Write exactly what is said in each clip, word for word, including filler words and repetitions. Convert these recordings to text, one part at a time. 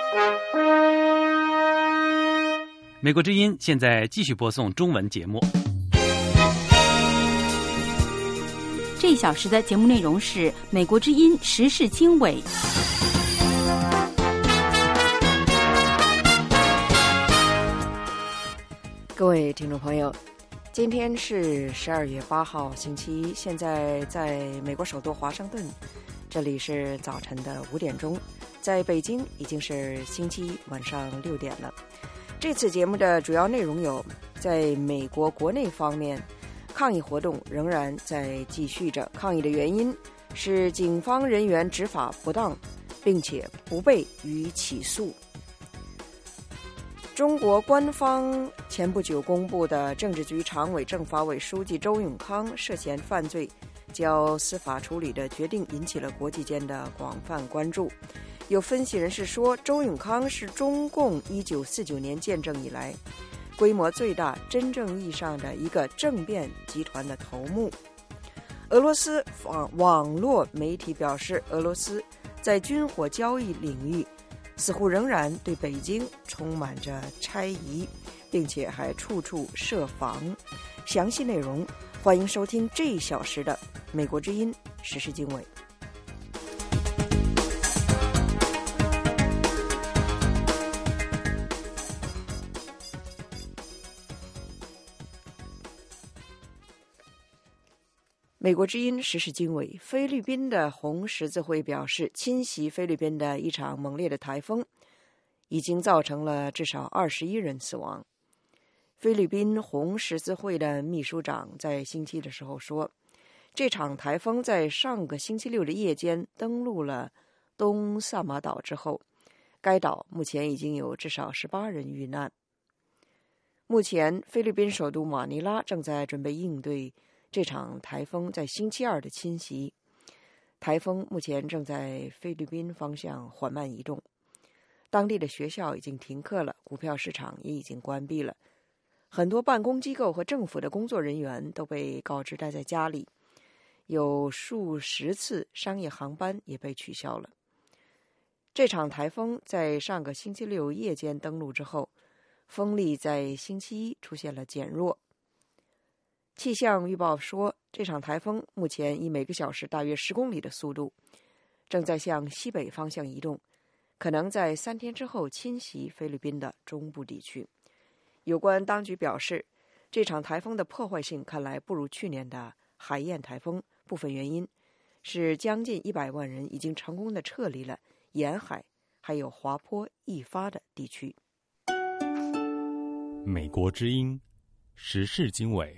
美国之音现在继续播送中文节目。 这一小时的节目内容是美国之音时事经纬。 各位听众朋友，今天是十二月八号星期一，现在在美国首都华盛顿，这里是早晨的五点钟，在北京已经是星期一晚上六点了。这次节目的主要内容有：在美国国内方面，抗议活动仍然在继续着，抗议的原因是警方人员执法不当，并且不被予以起诉。中国官方前不久公布的政治局常委、政法委书记周永康涉嫌犯罪交司法处理的决定引起了国际间的广泛关注。有分析人士说，周永康是中共一九四九年建政以来规模最大、真正意义上的一个政变集团的头目。俄罗斯网网络媒体表示，俄罗斯在军火交易领域似乎仍然对北京充满着猜疑，并且还处处设防。详细内容欢迎收听这一小时的美国之音时事经纬。美国之音时事经纬，菲律宾的红十字会表示，侵袭菲律宾的一场猛烈的台风已经造成了至少二十一人死亡。菲律宾红十字会的秘书长在星期的时候说，这场台风在上个星期六的夜间登陆了东萨马岛之后，该岛目前已经有至少十八人遇难。目前菲律宾首都马尼拉正在准备应对这场台风在星期二的侵袭。台风目前正在菲律宾方向缓慢移动，当地的学校已经停课了，股票市场也已经关闭了，很多办公机构和政府的工作人员都被告知待在家里，有数十次商业航班也被取消了。这场台风在上个星期六夜间登陆之后，风力在星期一出现了减弱。气象预报说，这场台风目前以每个小时大约十公里的速度正在向西北方向移动，可能在三天之后侵袭菲律宾的中部地区。有关当局表示，这场台风的破坏性看来不如去年的海燕台风，部分原因是将近一百万人已经成功的撤离了沿海还有滑坡易发的地区。 美国之音时事经纬。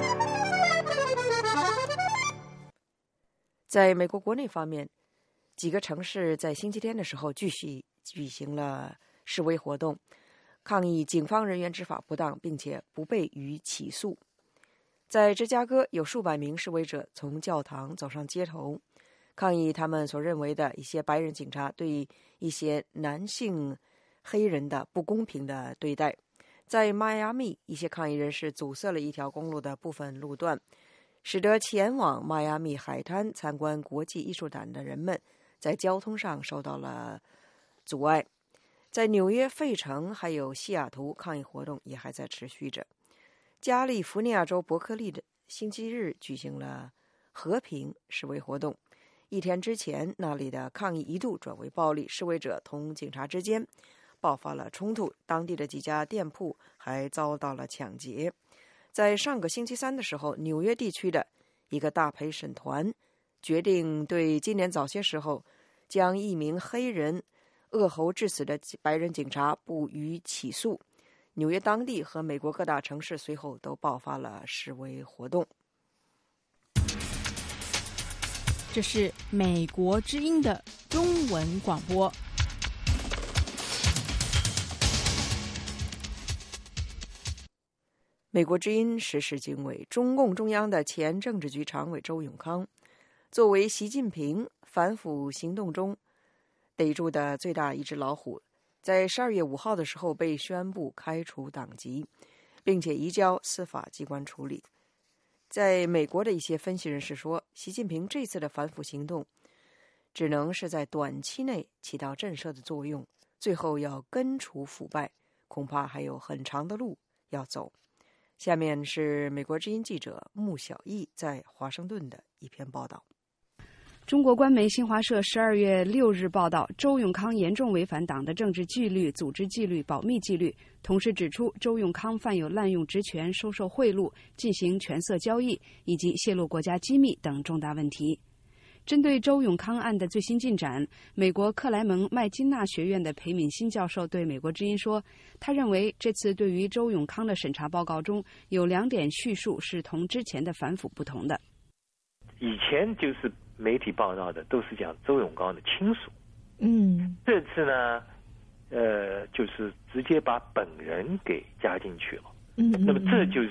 在美国国内方面，几个城市在星期天的时候继续举行了示威活动，抗议警方人员执法不当，并且不被予起诉。在芝加哥，有数百名示威者从教堂走上街头，抗议他们所认为的一些白人警察对一些男性黑人的不公平的对待。在迈阿密，一些抗议人士阻塞了一条公路的部分路段，使得前往迈阿密海滩参观国际艺术展的人们在交通上受到了阻碍。在纽约、费城还有西雅图，抗议活动也还在持续着。加利福尼亚州伯克利的星期日举行了和平示威活动，一天之前那里的抗议一度转为暴力，示威者同警察之间爆发了冲突，当地的几家店铺还遭到了抢劫。在上个星期三的时候，纽约地区的一个大陪审团决定对今年早些时候将一名黑人扼喉致死的白人警察不予起诉。纽约当地和美国各大城市随后都爆发了示威活动。 这是美国之音的中文广播。 美国之音时事经纬，中共中央的前政治局常委周永康，作为习近平反腐行动中逮住的最大一只老虎，在十二月五号的时候被宣布开除党籍，并且移交司法机关处理。在美国的一些分析人士说，习近平这次的反腐行动只能是在短期内起到震慑的作用， 最后要根除腐败，恐怕还有很长的路要走。下面是美国之音记者穆小艺在华盛顿的一篇报道。 中国官媒新华社十二月六日报道，周永康严重违反党的政治纪律、组织纪律、保密纪律，同时指出周永康犯有滥用职权、收受贿赂、进行权色交易以及泄露国家机密等重大问题。针对周永康案的最新进展，美国克莱蒙麦金纳学院的裴敏欣教授对美国之音说，他认为这次对于周永康的审查报告中有两点叙述是同之前的反腐不同的。 以前就是媒体报道的都是讲周永康的亲属， 嗯， 这次呢，呃，就是直接把本人给加进去了， 嗯， 那么这就是，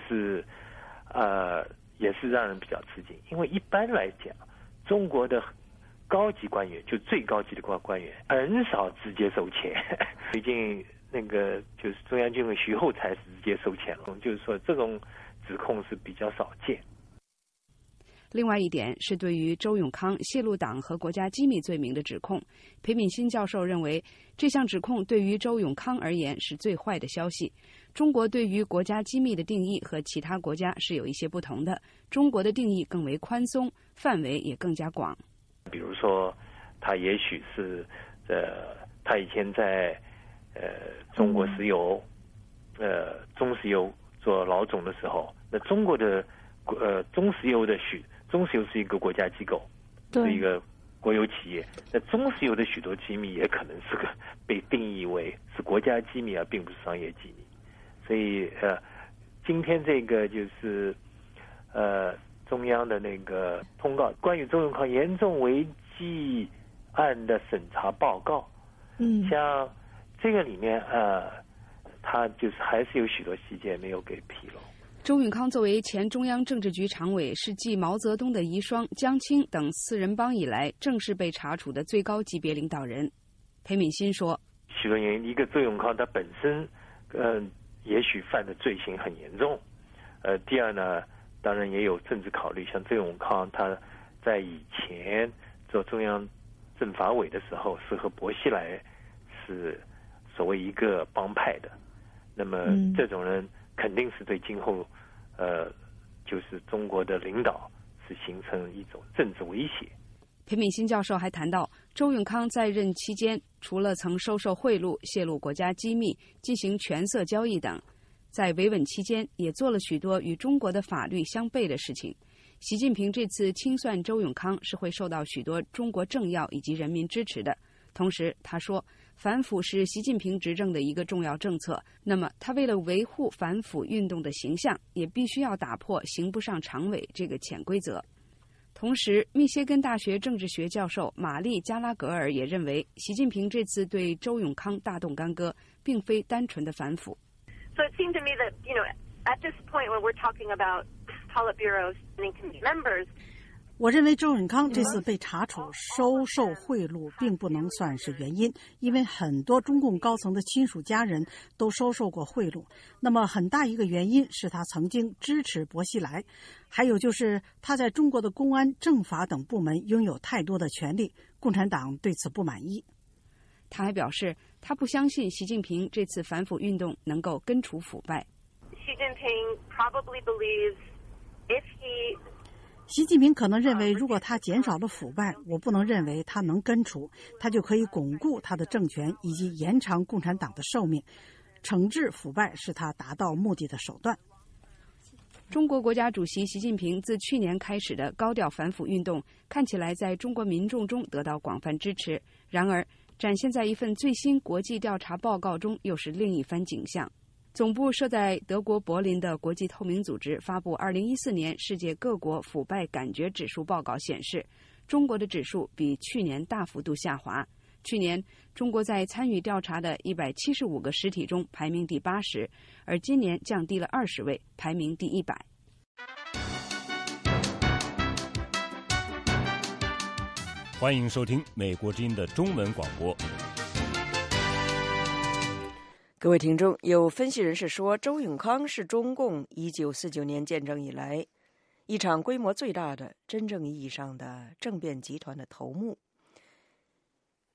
呃，也是让人比较吃惊，因为一般来讲，中国的高级官员，就最高级的官官员，很少直接收钱，最近那个就是中央军委徐厚才是直接收钱了，就是说这种指控是比较少见。 另外一点是对于周永康泄露党和国家机密罪名的指控，裴敏欣教授认为，这项指控对于周永康而言是最坏的消息。中国对于国家机密的定义和其他国家是有一些不同的，中国的定义更为宽松，范围也更加广。 比如说，他也许是，呃，他以前在呃中国石油，呃中石油做老总的时候，那中国的呃中石油的许。中石油是一个国家机构，是一个国有企业。那中石油的许多机密也可能是个被定义为是国家机密，而并不是商业机密。所以，呃，今天这个就是呃中央的那个通告，关于周永康严重违纪案的审查报告， 嗯， 像这个里面呃，他就是还是有许多细节没有给披露。 周永康作为前中央政治局常委，是继毛泽东的遗孀江青等四人帮以来正式被查处的最高级别领导人。裴敏欣说， 许多原因，一个周永康他本身呃也许犯的罪行很严重，呃第二呢，当然也有政治考虑，像周永康他在以前做中央政法委的时候是和薄熙来是所谓一个帮派的，那么这种人肯定是对今后，呃，就是中国的领导是形成一种政治威胁。 裴敏欣教授还谈到，周永康在任期间，除了曾收受贿赂、泄露国家机密、进行权色交易等，在维稳期间也做了许多与中国的法律相悖的事情。习近平这次清算周永康是会受到许多中国政要以及人民支持的。同时，他说，反腐是习近平执政的一个重要政策。那么，他为了维护反腐运动的形象，也必须要打破刑不上常委这个潜规则。同时，密歇根大学政治学教授玛丽加拉格尔也认为，习近平这次对周永康大动干戈，并非单纯的反腐。 So it seemed to me that, you know, at this point when we're talking about Politburo standing committee members, 我认为周永康这次被查处收受贿赂并不能算是原因，因为很多中共高层的亲属家人都收受过贿赂。那么很大一个原因是他曾经支持薄熙来，还有就是他在中国的公安、政法等部门拥有太多的权力，共产党对此不满意。 他还表示，他不相信习近平这次反腐运动能够根除腐败。 Xi Jinping probably believes if he 习近平可能认为，如果他减少了腐败，我不能认为他能根除，他就可以巩固他的政权以及延长共产党的寿命。惩治腐败是他达到目的的手段。 中国国家主席习近平自去年开始的高调反腐运动，看起来在中国民众中得到广泛支持。然而，展现在一份最新国际调查报告中，又是另一番景象。总部设在德国柏林的国际透明组织发布二零一四年世界各国腐败感觉指数报告显示，中国的指数比去年大幅度下滑。去年，中国在参与调查的一百七十五个实体中排名第八十，而今年降低了二十位，排名第一百。 欢迎收听美国之音的中文广播。 各位听众，有分析人士说，周永康是中共一九四九年建政以来一场规模最大的真正意义上的政变集团的头目。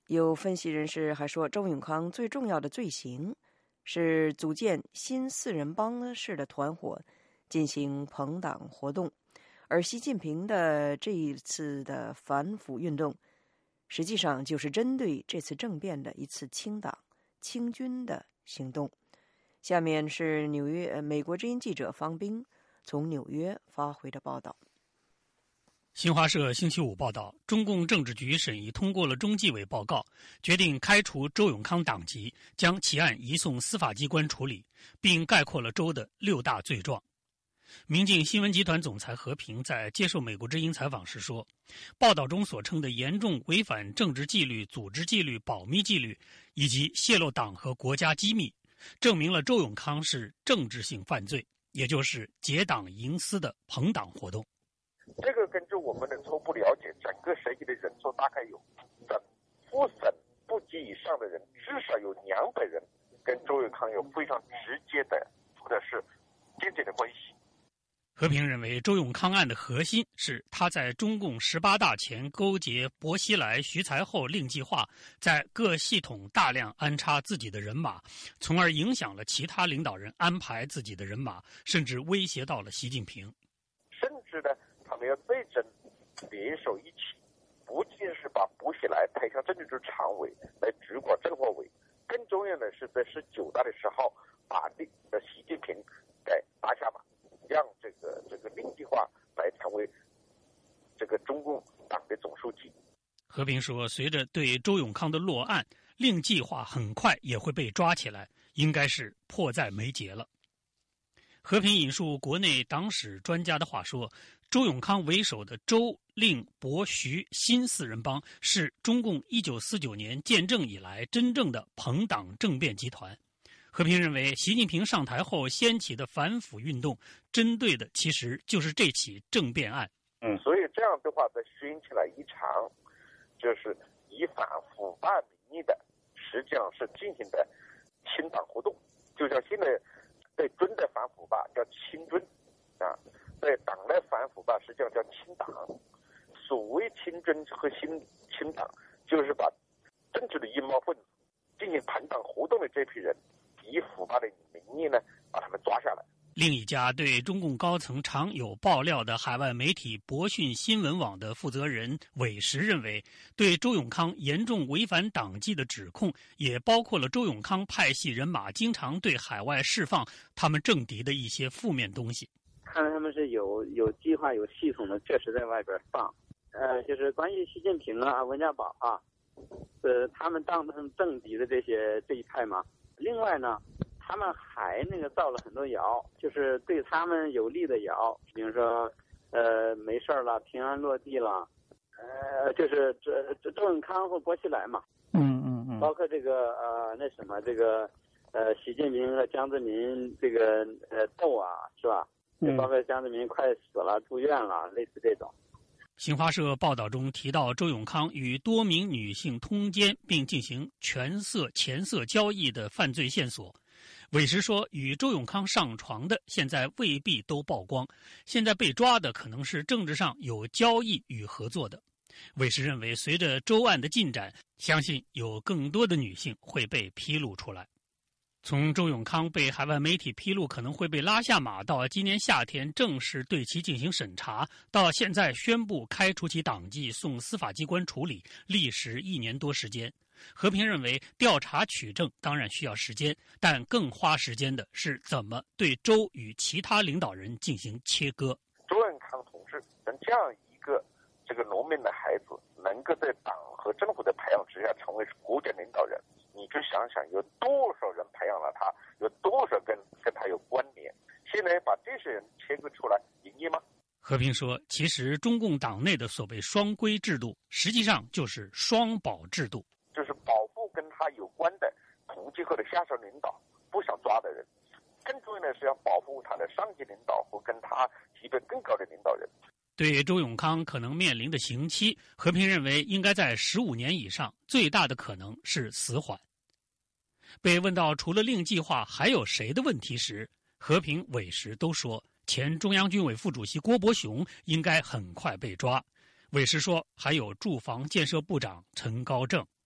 有分析人士还说，周永康最重要的罪行是组建新四人帮式的团伙，进行朋党活动，而习近平的这一次的反腐运动，实际上就是针对这次政变的一次清党、清军的行动。下面是纽约美国之音记者方斌从纽约发回的报道。 新华社星期五报道，中共政治局审议通过了中纪委报告，决定开除周永康党籍，将其案移送司法机关处理，并概括了周的六大罪状。明镜新闻集团总裁何平在接受美国之音采访时说，报道中所称的严重违反政治纪律、组织纪律、保密纪律以及泄露党和国家机密，证明了周永康是政治性犯罪，也就是结党营私的朋党活动。 这个根据我们的初步了解，整个审议的人数大概有整复审部级以上的人，至少有两百人跟周永康有非常直接的或者是间接的关系。 和平认为，周永康案的核心是他在中共十八大前勾结薄熙来、徐才厚令计划，在各系统大量安插自己的人马，从而影响了其他领导人安排自己的人马，甚至威胁到了习近平。 甚至呢，他们要对阵联手一起，不仅是把薄熙来抬上政治局常委来直管政法委，更重要的是在十九大的时候把令的习近平给拿下马，让这个这个令计划来成为这个中共党的总书记。 和平说，随着对周永康的落案，令计划很快也会被抓起来，应该是迫在眉睫了。和平引述国内党史专家的话说，周永康为首的周、令、薄、徐新四人帮是中共一九四九年建政以来真正的朋党政变集团。和平认为，习近平上台后掀起的反腐运动，针对的其实就是这起政变案。 嗯，所以这样的话，在掀起了一场就是以反腐败名义的，实际上是进行的清党活动。就像现在在军的反腐败叫清军啊，在党的反腐败实际上叫清党。所谓清军和清清党，就是把政治的阴谋分子进行朋党活动的这批人，以腐败的名义呢，把他们抓下来。 另一家对中共高层常有爆料的海外媒体博讯新闻网的负责人韦石认为，对周永康严重违反党纪的指控，也包括了周永康派系人马经常对海外释放他们政敌的一些负面东西。 看来他们是有有计划、有系统的，确实在外边放。呃，就是关于习近平啊、温家宝啊，呃，他们当成政敌的这些这一派嘛。另外呢，他们还那个造了很多谣，就是对他们有利的谣，比如说，呃，没事了，平安落地了，呃，就是这这周永康和薄熙来嘛， 嗯嗯嗯， 包括这个呃那什么这个呃习近平和江泽民这个呃斗啊，是吧？就包括江泽民快死了、住院了，类似这种。 新华社报道中提到，周永康与多名女性通奸并进行权色、钱色交易的犯罪线索。韦石说，与周永康上床的现在未必都曝光，现在被抓的可能是政治上有交易与合作的。韦石认为，随着周案的进展，相信有更多的女性会被披露出来。从周永康被海外媒体披露可能会被拉下马，到今年夏天正式对其进行审查，到现在宣布开除其党纪送司法机关处理，历时一年多时间。和平认为，调查取证当然需要时间，但更花时间的是怎么对周与其他领导人进行切割。 周永康同志能这样一个这个农民的孩子，能够在党和政府的培养之下成为国家领导人，你就想想有多少人培养了他，有多少跟跟他有关联。现在把这些人切割出来，容易吗？ 和平说，其实中共党内的所谓双规制度，实际上就是双保制度， 就是保护跟他有关的同级或者下属领导不想抓的人，更重要的是要保护他的上级领导和跟他级别更高的领导人。 对周永康可能面临的刑期，和平认为应该在十五年以上，最大的可能是死缓。被问到除了令计划还有谁的问题时，和平、韦石都说前中央军委副主席郭伯雄应该很快被抓。韦石说还有住房建设部长陈高正。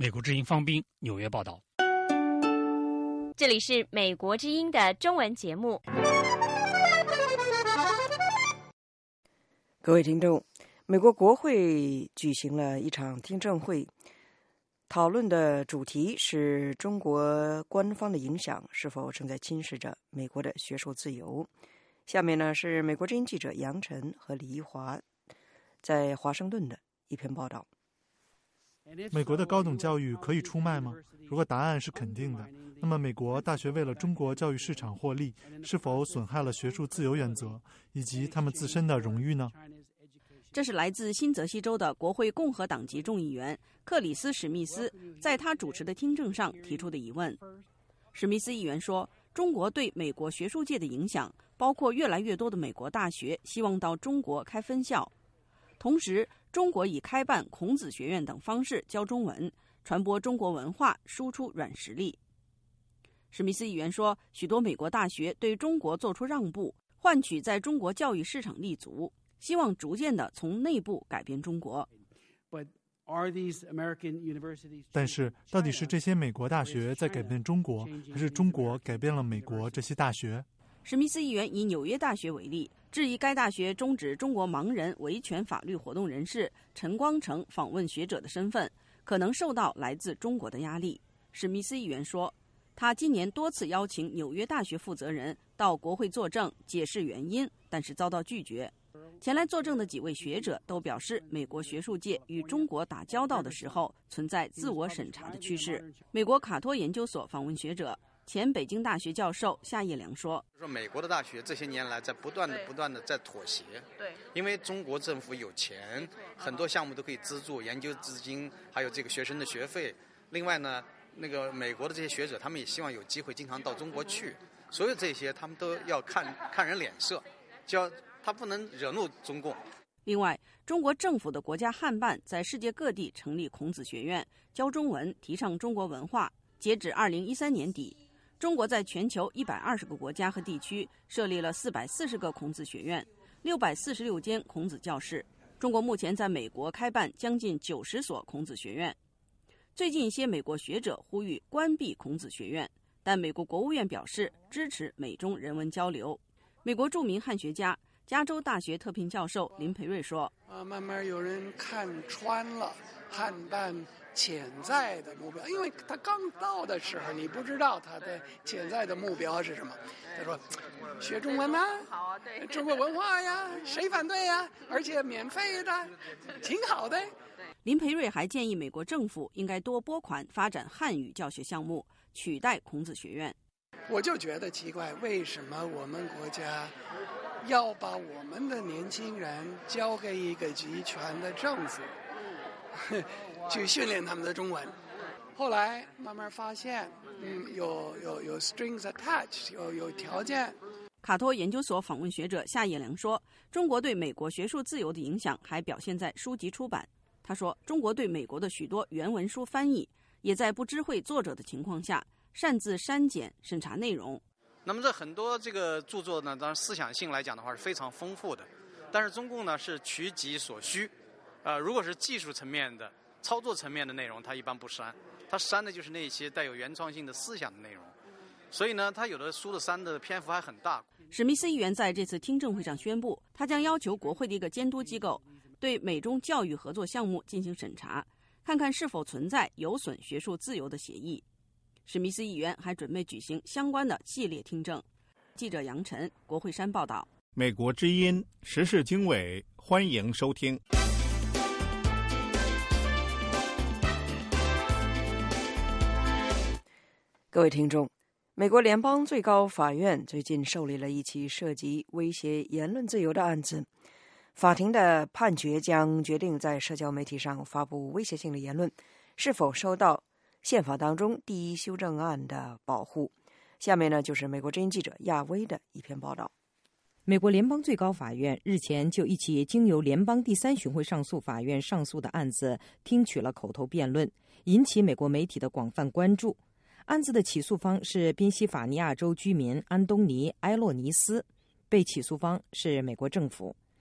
美国之音方斌纽约报道。 这里是美国之音的中文节目。 各位听众，美国国会举行了一场听证会，讨论的主题是中国官方的影响是否正在侵蚀着美国的学术自由。下面呢是美国之音记者杨晨和李一华在华盛顿的一篇报道。 美国的高等教育可以出卖吗？如果答案是肯定的，那么美国大学为了中国教育市场获利，是否损害了学术自由原则以及他们自身的荣誉呢？ 这是来自新泽西州的国会共和党籍众议员克里斯·史密斯在他主持的听证上提出的疑问。史密斯议员说，中国对美国学术界的影响包括越来越多的美国大学希望到中国开分校，同时中国以开办孔子学院等方式教中文，传播中国文化，输出软实力。史密斯议员说，许多美国大学对中国做出让步，换取在中国教育市场立足，希望逐渐地从内部改变中国。 但是，到底是这些美国大学在改变中国，还是中国改变了美国这些大学？ 史密斯议员以纽约大学为例，质疑该大学终止中国盲人维权法律活动人士陈光诚访问学者的身份，可能受到来自中国的压力。史密斯议员说，他今年多次邀请纽约大学负责人到国会作证解释原因，但是遭到拒绝。前来作证的几位学者都表示，美国学术界与中国打交道的时候存在自我审查的趋势。美国卡托研究所访问学者前北京大学教授夏业良说， 说美国的大学这些年来在不断的不断的在妥协，对，因为中国政府有钱，很多项目都可以资助研究资金，还有这个学生的学费。另外呢，那个美国的这些学者，他们也希望有机会经常到中国去，所有这些他们都要看看人脸色，就要他不能惹怒中共。 另外，中国政府的国家汉办在世界各地成立孔子学院，教中文，提倡中国文化。截止二零一三年底，中国在全球一百二十个国家和地区设立了四百四十个孔子学院，六百四十六间孔子教室。中国目前在美国开办将近九十所孔子学院。最近一些美国学者呼吁关闭孔子学院，但美国国务院表示支持美中人文交流。美国著名汉学家、加州大学特聘教授林培瑞说：“ 啊，慢慢有人看穿了汉办潜在的目标，因为他刚到的时候，你不知道他的潜在的目标是什么。他说，学中文呐、啊，中国文化呀，谁反对呀？而且免费的，挺好的。” 林培瑞还建议美国政府应该多拨款发展汉语教学项目，取代孔子学院。 我就觉得奇怪，为什么我们国家要把我们的年轻人交给一个集权的政府去训练他们的中文？后来慢慢发现，嗯，有有有 strings attached， 有有条件。 卡托研究所访问学者夏业良说，中国对美国学术自由的影响还表现在书籍出版。他说，中国对美国的许多原文书翻译，也在不知会作者的情况下擅自删减审查内容。 那么这很多这个著作呢，当然思想性来讲的话是非常丰富的，但是中共呢是取己所需，呃，如果是技术层面的、操作层面的内容，它一般不删，它删的就是那些带有原创性的思想的内容。所以呢，它有的书的删的篇幅还很大。 史密斯议员在这次听证会上宣布，他将要求国会的一个监督机构对美中教育合作项目进行审查，看看是否存在有损学术自由的协议。史密斯议员还准备举行相关的系列听证。记者杨晨，国会山报道。 美国之音时事经纬，欢迎收听。 各位听众，美国联邦最高法院最近受理了一起涉及威胁言论自由的案子。法庭的判决将决定在社交媒体上发布威胁性的言论是否受到宪法当中第一修正案的保护。下面呢，就是美国之音记者亚威的一篇报道。 美国联邦最高法院日前就一起经由联邦第三巡回上诉法院上诉的案子听取了口头辩论，引起美国媒体的广泛关注。案子的起诉方是宾夕法尼亚州居民安东尼·埃洛尼斯，被起诉方是美国政府。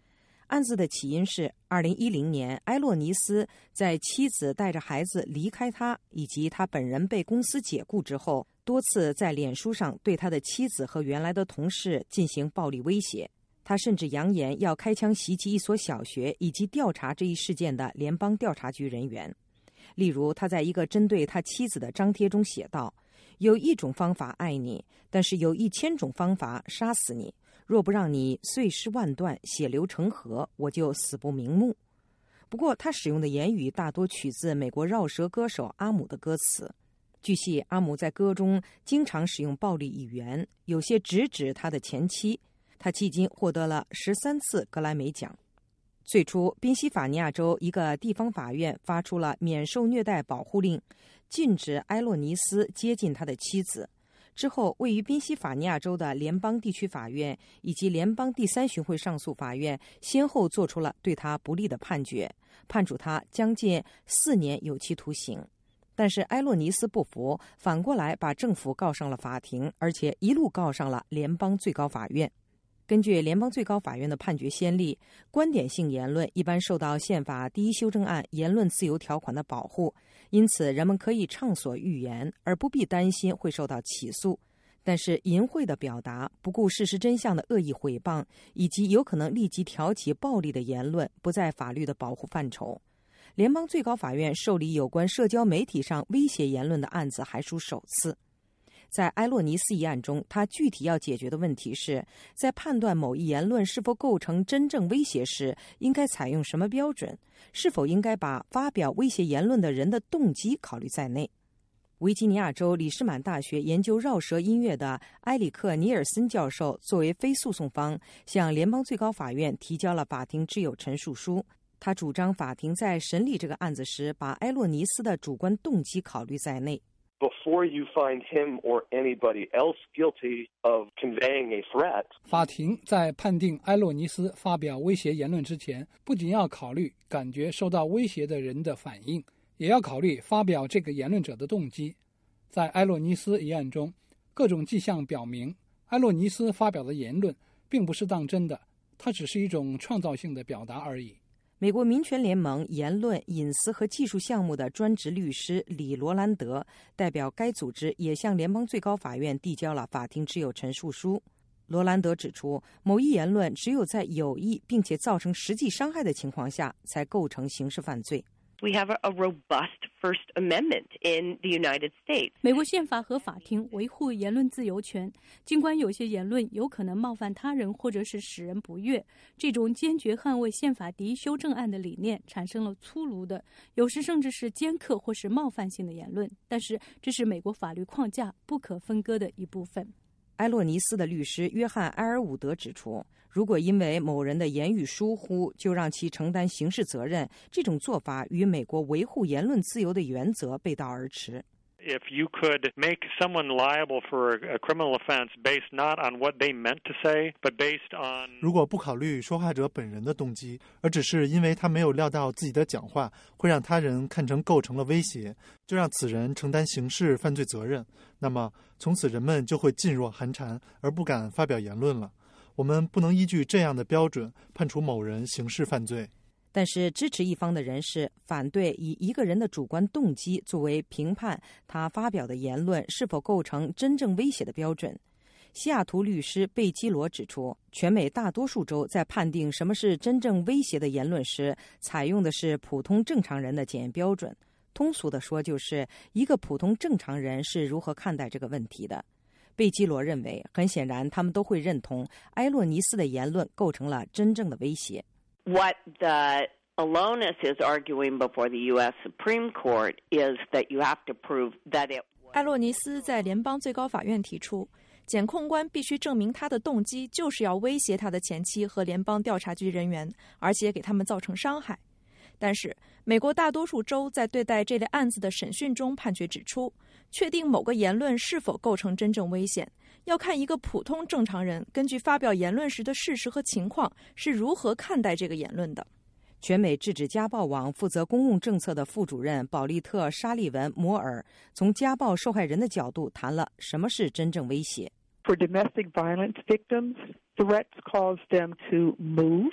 案子的起因是二零一零年埃洛尼斯在妻子带着孩子离开他以及他本人被公司解雇之后，多次在脸书上对他的妻子和原来的同事进行暴力威胁。他甚至扬言要开枪袭击一所小学以及调查这一事件的联邦调查局人员。例如，他在一个针对他妻子的张贴中写道：有一种方法爱你，但是有一千种方法杀死你。若不让你碎尸万段，血流成河，我就死不瞑目。不过他使用的言语大多取自美国饶舌歌手阿姆的歌词。据悉，阿姆在歌中经常使用暴力语言，有些直指他的前妻。他迄今获得了十三次格莱美奖。最初，宾夕法尼亚州一个地方法院发出了免受虐待保护令，禁止埃洛尼斯接近他的妻子。之后，位于宾夕法尼亚州的联邦地区法院以及联邦第三巡回上诉法院先后做出了对他不利的判决，判处他将近四年有期徒刑。但是埃洛尼斯不服，反过来把政府告上了法庭，而且一路告上了联邦最高法院。根据联邦最高法院的判决先例，观点性言论一般受到宪法第一修正案言论自由条款的保护，因此人们可以畅所欲言，而不必担心会受到起诉。但是淫秽的表达、不顾事实真相的恶意诽谤，以及有可能立即挑起暴力的言论，不在法律的保护范畴。联邦最高法院受理有关社交媒体上威胁言论的案子还属首次。在埃洛尼斯一案中，他具体要解决的问题是，在判断某一言论是否构成真正威胁时，应该采用什么标准？是否应该把发表威胁言论的人的动机考虑在内？维吉尼亚州里士满大学研究饶舌音乐的埃里克·尼尔森教授作为非诉讼方，向联邦最高法院提交了法庭之友陈述书。他主张法庭在审理这个案子时，把埃洛尼斯的主观动机考虑在内。 Before you find him or anybody else guilty of conveying a threat, 法庭在判定埃洛尼斯发表威胁言论之前，不仅要考虑感觉受到威胁的人的反应，也要考虑发表这个言论者的动机。在埃洛尼斯一案中，各种迹象表明，埃洛尼斯发表的言论并不是当真的，它只是一种创造性的表达而已。 美国民权联盟言论、隐私和技术项目的专职律师李罗兰德代表该组织也向联邦最高法院递交了法庭之友陈述书。罗兰德指出，某一言论只有在有意并且造成实际伤害的情况下才构成刑事犯罪。 We have a robust First Amendment in the United States. 美国宪法和法庭维护言论自由权，尽管有些言论有可能冒犯他人或者是使人不悦，这种坚决捍卫宪法第一修正案的理念产生了粗鲁的，有时甚至是尖刻或是冒犯性的言论，但是这是美国法律框架不可分割的一部分。 埃洛尼斯的律师约翰·埃尔伍德指出，如果因为某人的言语疏忽就让其承担刑事责任，这种做法与美国维护言论自由的原则背道而驰。 If you could make someone liable for a criminal offense based not on what they meant to say, but based on 如果不考虑说话者本人的动机，而只是因为他没有料到自己的讲话会让他人看成构成了威胁，就让此人承担刑事犯罪责任，那么从此人们就会噤若寒蝉，而不敢发表言论了。我们不能依据这样的标准判处某人刑事犯罪。 但是支持一方的人士反对以一个人的主观动机作为评判他发表的言论是否构成真正威胁的标准。西雅图律师贝基罗指出，全美大多数州在判定什么是真正威胁的言论时，采用的是普通正常人的检验标准。通俗地说，就是一个普通正常人是如何看待这个问题的。贝基罗认为，很显然他们都会认同埃洛尼斯的言论构成了真正的威胁。 What the Alonis is arguing before the U S Supreme Court is that you have to prove that it 埃洛尼斯在联邦最高法院提出，检控官必须证明他的动机就是要威胁他的前妻和联邦调查局人员，而且给他们造成伤害。但是美国大多数州在对待这类案子的审讯中判决指出，确定某个言论是否构成真正危险，要看一个普通正常人根据发表言论时的事实和情况是如何看待这个言论的。 全美制止家暴网负责公共政策的副主任保利特·沙利文·摩尔从家暴受害人的角度谈了什么是真正威胁。 For domestic violence victims, threats cause them to move.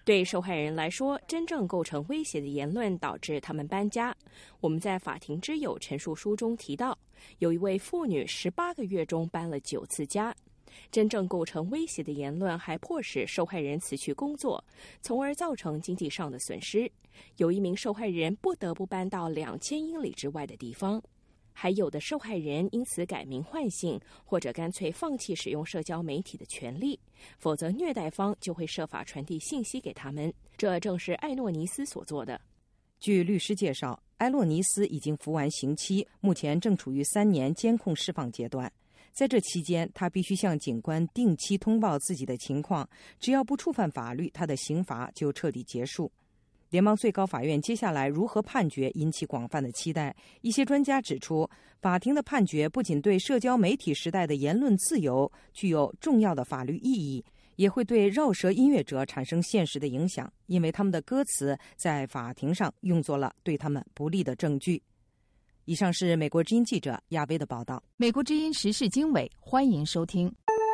对受害人来说，真正构成威胁的言论导致他们搬家。我们在法庭之友陈述书中提到，有一位妇女十八个月中搬了九次家。真正构成威胁的言论还迫使受害人辞去工作，从而造成经济上的损失。有一名受害人不得不搬到两千英里之外的地方。还有的受害人因此改名换姓，或者干脆放弃使用社交媒体的权利，否则虐待方就会设法传递信息给他们。这正是艾诺尼斯所做的。 据律师介绍，埃洛尼斯已经服完刑期，目前正处于三年监控释放阶段。在这期间，他必须向警官定期通报自己的情况，只要不触犯法律，他的刑罚就彻底结束。联邦最高法院接下来如何判决引起广泛的期待。一些专家指出，法庭的判决不仅对社交媒体时代的言论自由具有重要的法律意义，也会对饶舌音乐者产生现实的影响，因为他们的歌词在法庭上用作了对他们不利的证据。以上是美国之音记者亚薇的报道。 美国之音时事经纬，欢迎收听。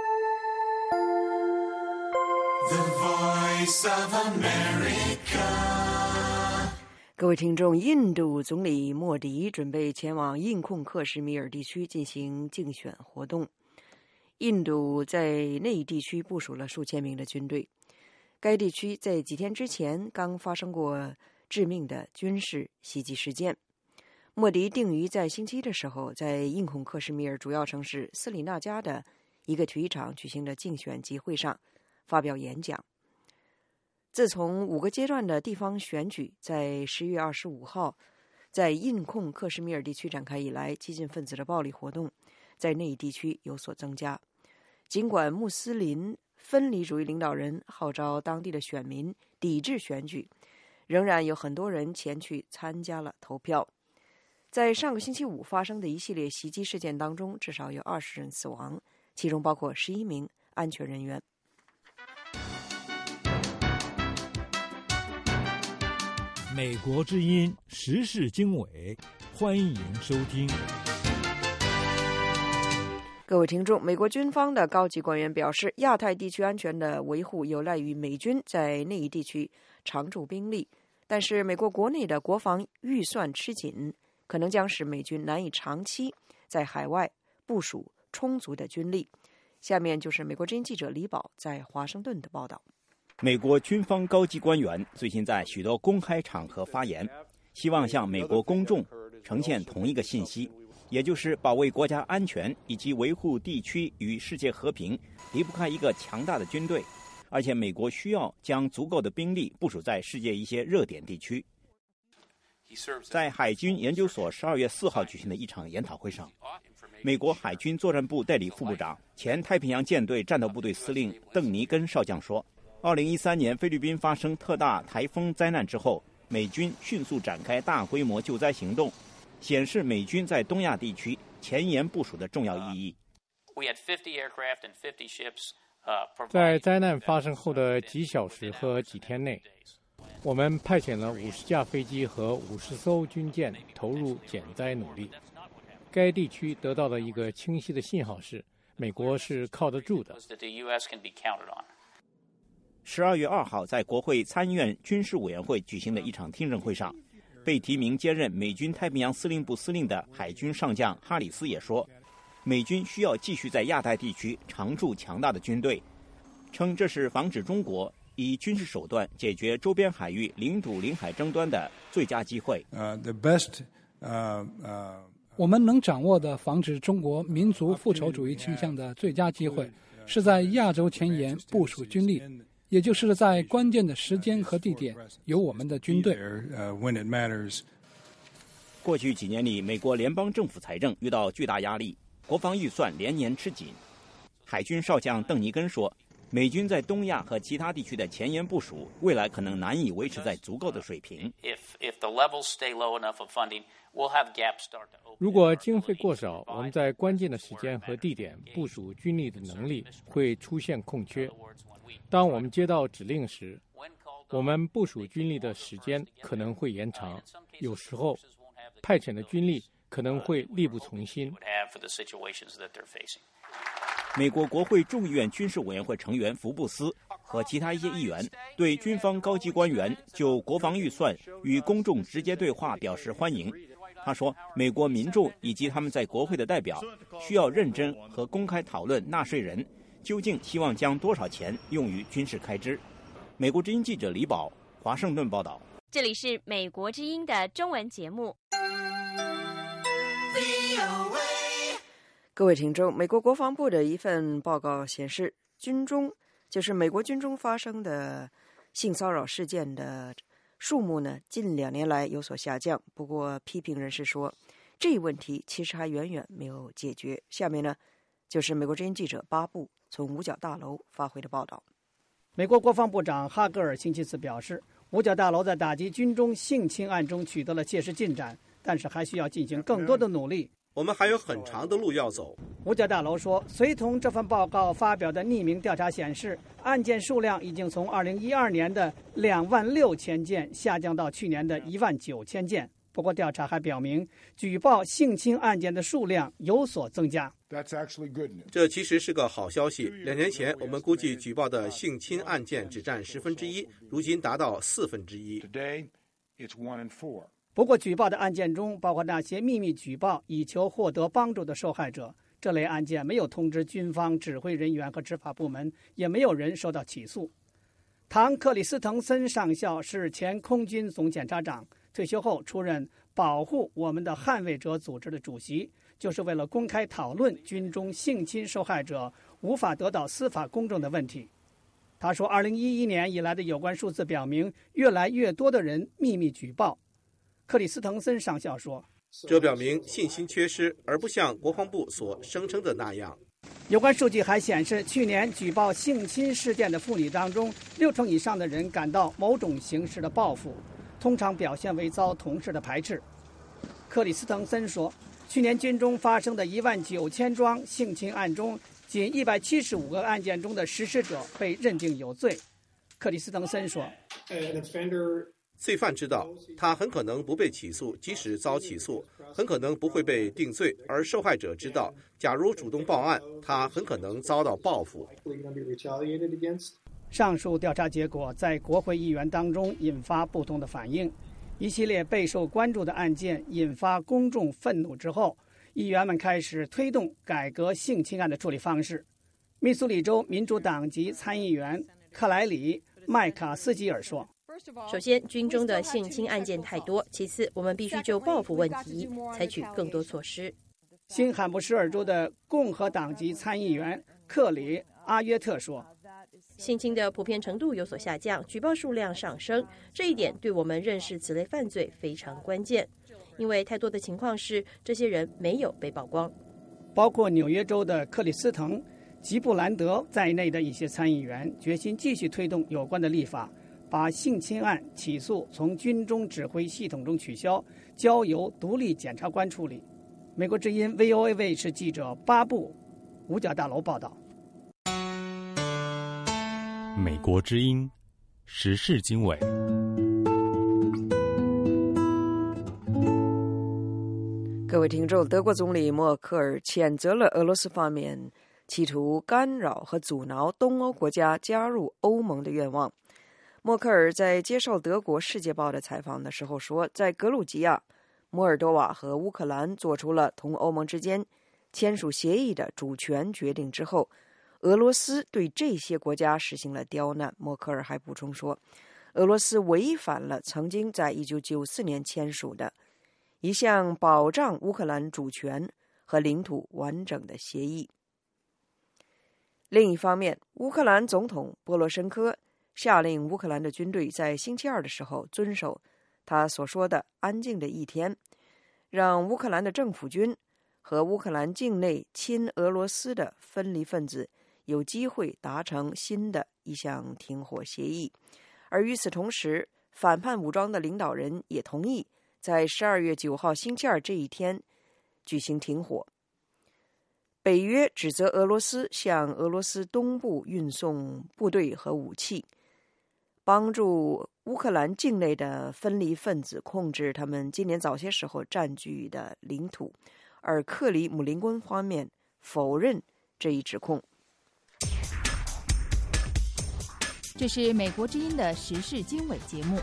The Voice of America。 各位听众，印度总理莫迪准备前往印控克什米尔地区进行竞选活动。印度在那一地区部署了数千名的军队。该地区在几天之前刚发生过致命的军事袭击事件。莫迪定于在星期一的时候，在印控克什米尔主要城市斯里纳加的一个体育场举行的竞选集会上发表演讲。自从五个阶段的地方选举在十月二十五号在印控克什米尔地区展开以来，激进分子的暴力活动在那一地区有所增加。尽管穆斯林分离主义领导人号召当地的选民抵制选举，仍然有很多人前去参加了投票。在上个星期五发生的一系列袭击事件当中，至少有二十人死亡，其中包括十一名安全人员。 美国之音时事经纬，欢迎收听。 各位听众，美国军方的高级官员表示，亚太地区安全的维护有赖于美军在那一地区常驻兵力，但是美国国内的国防预算吃紧，可能将使美军难以长期在海外部署充足的军力。下面就是美国之音记者李宝在华盛顿的报道。 美国军方高级官员最近在许多公开场合发言，希望向美国公众呈现同一个信息，也就是保卫国家安全以及维护地区与世界和平离不开一个强大的军队，而且美国需要将足够的兵力部署在世界一些热点地区。在海军研究所十二月四号举行的一场研讨会上，美国海军作战部代理副部长、前太平洋舰队战斗部队司令邓尼根少将说，二零一三年菲律宾发生特大台风灾难之后，美军迅速展开大规模救灾行动，显示美军在东亚地区前沿部署的重要意义。 在灾难发生后的几小时和几天内，我们派遣了五十架飞机和五十艘军舰投入减灾努力。该地区得到了一个清晰的信号是，美国是靠得住的。 十二月二号，在国会参议院军事委员会举行的一场听证会上，被提名接任美军太平洋司令部司令的海军上将哈里斯也说，美军需要继续在亚太地区常驻强大的军队，称这是防止中国以军事手段解决周边海域领土领海争端的最佳机会。 Uh, the best, uh, uh, 我们能掌握的防止中国民族复仇主义倾向的最佳机会，是在亚洲前沿部署军力，也就是在关键的时间和地点有我们的军队。 过去几年里，美国联邦政府财政遇到巨大压力，国防预算连年吃紧。海军少将邓尼根说，美军在东亚和其他地区的前沿部署，未来可能难以维持在足够的水平。 如果经费过少，我们在关键的时间和地点部署军力的能力会出现空缺。当我们接到指令时，我们部署军力的时间可能会延长，有时候派遣的军力可能会力不从心。 美国国会众议院军事委员会成员福布斯和其他一些议员对军方高级官员就国防预算与公众直接对话表示欢迎。他说，美国民众以及他们在国会的代表需要认真和公开讨论纳税人究竟希望将多少钱用于军事开支。美国之音记者李宝，华盛顿报道。 这里是美国之音的中文节目。 各位听众，美国国防部的一份报告显示，军中就是美国军中发生的性骚扰事件的数目呢，近两年来有所下降。不过，批评人士说，这一问题其实还远远没有解决。下面呢，就是美国之音记者巴布从五角大楼发回的报道。 美国国防部长哈格尔星期四表示，五角大楼在打击军中性侵案中取得了切实进展，但是还需要进行更多的努力。 我们还有很长的路要走。 五角大楼说，随同这份报告发表的匿名调查显示，案件数量已经从二零一二年的两万六千件下降到去年的一万九千件。不过，调查还表明，举报性侵案件的数量有所增加。 这其实是个好消息。两年前，我们估计举报的性侵案件只占十分之一，如今达到四分之一。 不过，举报的案件中包括那些秘密举报以求获得帮助的受害者。这类案件没有通知军方指挥人员和执法部门，也没有人受到起诉。唐·克里斯滕森上校是前空军总检察长，退休后出任保护我们的捍卫者组织的主席，就是为了公开讨论军中性侵受害者无法得到司法公正的问题。他说，二零一一年以来的有关数字表明，越来越多的人秘密举报。克里斯滕森上校说， 这表明信心缺失，而不像国防部所声称的那样。 有关数据还显示，去年举报性侵事件的妇女当中，六成以上的人感到某种形式的报复，通常表现为遭同事的排斥。克里斯滕森说，去年军中发生的一万九千桩性侵案中，仅一百七十五个案件中的实施者被认定有罪。克里斯滕森说， 罪犯知道他很可能不被起诉，即使遭起诉，很可能不会被定罪，而受害者知道，假如主动报案，他很可能遭到报复。 上述调查结果在国会议员当中引发不同的反应。一系列备受关注的案件引发公众愤怒之后，议员们开始推动改革性侵案的处理方式。密苏里州民主党籍参议员克莱里·麦卡斯基尔说， 首先，军中的性侵案件太多；其次，我们必须就报复问题采取更多措施。 新罕布什尔州的共和党籍参议员克里·阿约特说， 性侵的普遍程度有所下降，举报数量上升，这一点对我们认识此类犯罪非常关键，因为太多的情况是这些人没有被曝光。 包括纽约州的克里斯滕、吉布兰德在内的一些参议员决心继续推动有关的立法，把性侵案起诉从军中指挥系统中取消，交由独立检察官处理。美国之音 V O A 卫视记者巴布，五角大楼报道。 美国之音时事经纬。 各位听众，德国总理默克尔谴责了俄罗斯方面企图干扰和阻挠东欧国家加入欧盟的愿望。默克尔在接受德国《世界报》的采访的时候说，在格鲁吉亚、摩尔多瓦和乌克兰做出了同欧盟之间签署协议的主权决定之后，俄罗斯对这些国家实行了刁难。默克尔还补充说，俄罗斯违反了曾经在一九九四年签署的一项保障乌克兰主权和领土完整的协议。另一方面，乌克兰总统波罗申科下令乌克兰的军队在星期二的时候遵守他所说的安静的一天，让乌克兰的政府军和乌克兰境内亲俄罗斯的分离分子有机会达成新的一项停火协议。而与此同时，反叛武装的领导人也同意在十二月九号星期二这一天举行停火。北约指责俄罗斯向俄罗斯东部运送部队和武器，帮助乌克兰境内的分离分子控制他们今年早些时候占据的领土，而克里姆林宫方面否认这一指控。 这是美国之音的时事经纬节目。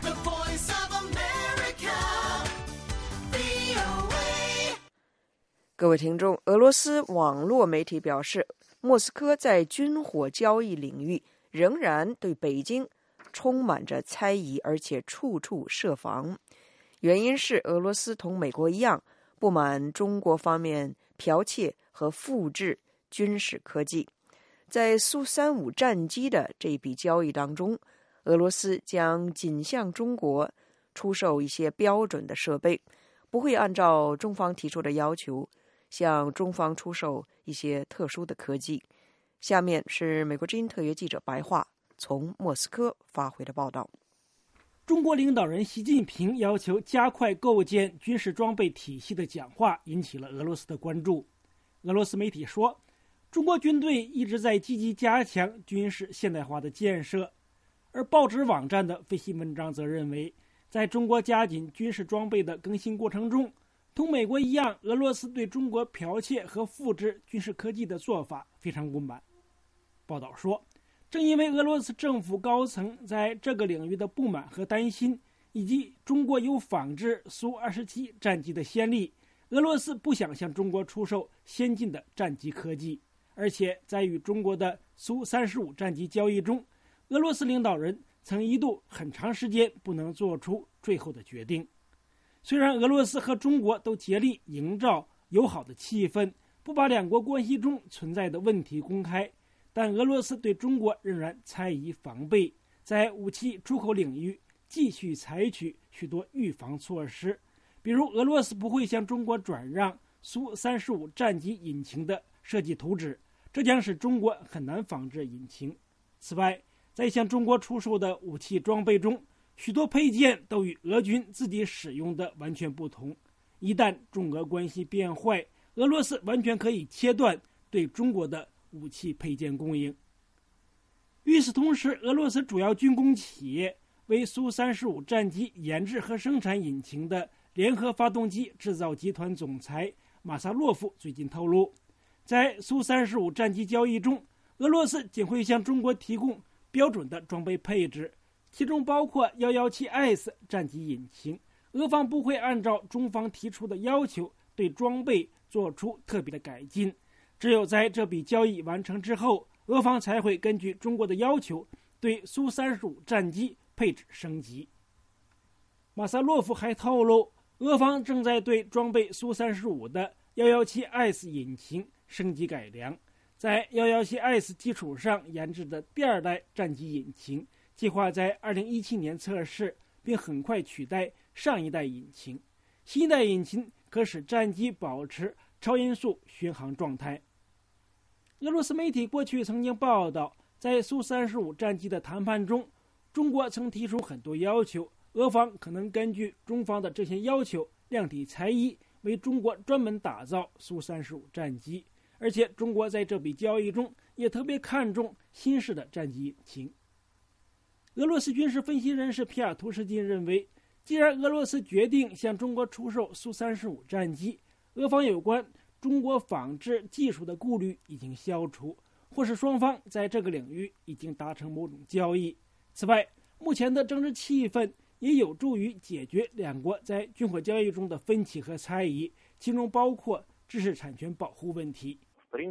各位听众，俄罗斯网络媒体表示，莫斯科在军火交易领域仍然对北京充满着猜疑，而且处处设防。原因是俄罗斯同美国一样，不满中国方面剽窃和复制军事科技。在苏三五战机的这笔交易当中，俄罗斯将仅向中国出售一些标准的设备，不会按照中方提出的要求向中方出售一些特殊的科技。下面是美国之音特约记者白桦从莫斯科发回的报道。 中国领导人习近平要求加快构建军事装备体系的讲话引起了俄罗斯的关注。俄罗斯媒体说，中国军队一直在积极加强军事现代化的建设，而报纸网站的分析文章则认为，在中国加紧军事装备的更新过程中，同美国一样，俄罗斯对中国剽窃和复制军事科技的做法非常不满。报道说，正因为俄罗斯政府高层在这个领域的不满和担心，以及中国有仿制苏二十七战机的先例，俄罗斯不想向中国出售先进的战机科技。而且在与中国的苏三十五战机交易中，俄罗斯领导人曾一度很长时间不能做出最后的决定。虽然俄罗斯和中国都竭力营造友好的气氛，不把两国关系中存在的问题公开，但俄罗斯对中国仍然猜疑防备，在武器出口领域继续采取许多预防措施，比如俄罗斯不会向中国转让苏三十五战机引擎的设计图纸，这将使中国很难仿制引擎。此外，在向中国出售的武器装备中，许多配件都与俄军自己使用的完全不同。一旦中俄关系变坏，俄罗斯完全可以切断对中国的武器配件供应。与此同时，俄罗斯主要军工企业为苏三十五战机研制和生产引擎的联合发动机制造集团总裁马萨洛夫最近透露，在苏三十五战机交易中，俄罗斯仅会向中国提供标准的装备配置，其中包括 一一七 S 战机引擎。俄方不会按照中方提出的要求对装备做出特别的改进，只有在这笔交易完成之后，俄方才会根据中国的要求对苏三十五战机配置升级。马萨洛夫还透露，俄方正在对装备苏三十五的 一一七 S 引擎升级改良，在 一一七 S 基础上研制的第二代战机引擎计划在二零一七年测试，并很快取代上一代引擎。新一代引擎可使战机保持超音速巡航状态。俄罗斯媒体过去曾经报道，在苏三十五战机的谈判中，中国曾提出很多要求，俄方可能根据中方的这些要求量体裁衣，为中国专门打造苏三十五战机。而且中国在这笔交易中也特别看重新式的战机引擎。俄罗斯军事分析人士皮亚图什金认为，既然俄罗斯决定向中国出售苏三十五战机，俄方有关中国仿制技术的顾虑已经消除，或是双方在这个领域已经达成某种交易。此外，目前的政治气氛也有助于解决两国在军火交易中的分歧和猜疑，其中包括知识产权保护问题。